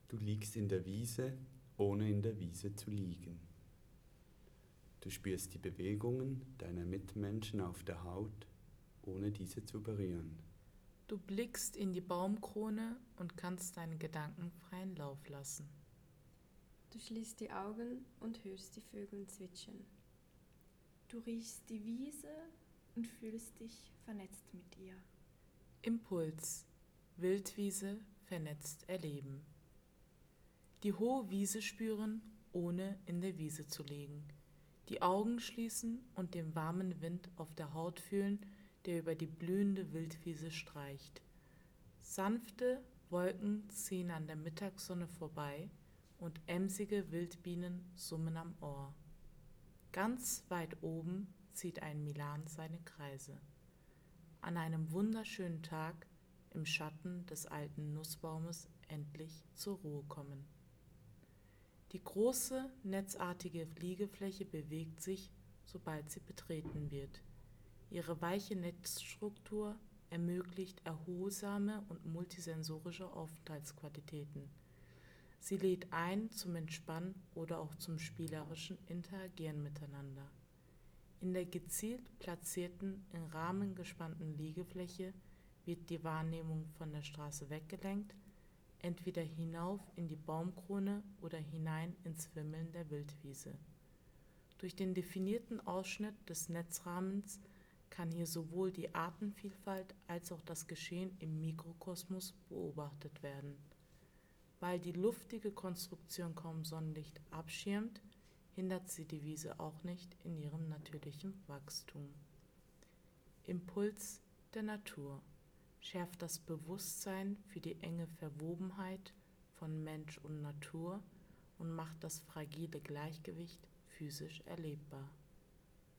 Du liegst in der Wiese, ohne in der Wiese zu liegen. Du spürst die Bewegungen deiner Mitmenschen auf der Haut, ohne diese zu berühren. Du blickst in die Baumkrone und kannst deinen Gedanken freien Lauf lassen. Du schließt die Augen und hörst die Vögel zwitschern. Du riechst die Wiese und fühlst dich vernetzt mit ihr. Impuls. Wildwiese vernetzt erleben. Die hohe Wiese spüren, ohne in der Wiese zu liegen. Die Augen schließen und den warmen Wind auf der Haut fühlen, der über die blühende Wildwiese streicht. Sanfte Wolken ziehen an der Mittagssonne vorbei und emsige Wildbienen summen am Ohr. Ganz weit oben zieht ein Milan seine Kreise. An einem wunderschönen Tag im Schatten des alten Nussbaumes endlich zur Ruhe kommen. Die große, netzartige Liegefläche bewegt sich, sobald sie betreten wird. Ihre weiche Netzstruktur ermöglicht erholsame und multisensorische Aufenthaltsqualitäten. Sie lädt ein zum Entspannen oder auch zum spielerischen Interagieren miteinander. In der gezielt platzierten, in Rahmen gespannten Liegefläche wird die Wahrnehmung von der Straße weggelenkt, entweder hinauf in die Baumkrone oder hinein ins Wimmeln der Wildwiese. Durch den definierten Ausschnitt des Netzrahmens kann hier sowohl die Artenvielfalt als auch das Geschehen im Mikrokosmos beobachtet werden. Weil die luftige Konstruktion kaum Sonnenlicht abschirmt, hindert sie die Wiese auch nicht in ihrem natürlichen Wachstum. Impuls der Natur schärft das Bewusstsein für die enge Verwobenheit von Mensch und Natur und macht das fragile Gleichgewicht physisch erlebbar.